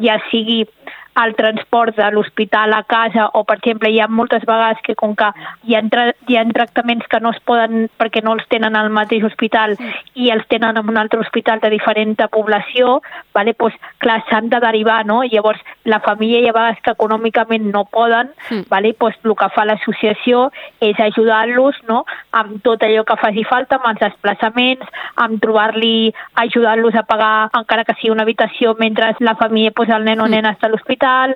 ja sigui el transport de l'hospital a casa o, per exemple, hi ha moltes vegades que com que hi ha tractaments que no es poden perquè no els tenen al mateix hospital i els tenen en un altre hospital de diferent població, vale? Pues, clar, s'han de derivar, no? Llavors, la família hi ha vegades que econòmicament no poden, vale? Pues, el que fa l'associació és ajudar-los, no? Amb tot allò que faci falta, amb els desplaçaments, amb ajudar-los a pagar, encara que sigui una habitació, mentre la família, pues, el nen o nena està a l'hospital,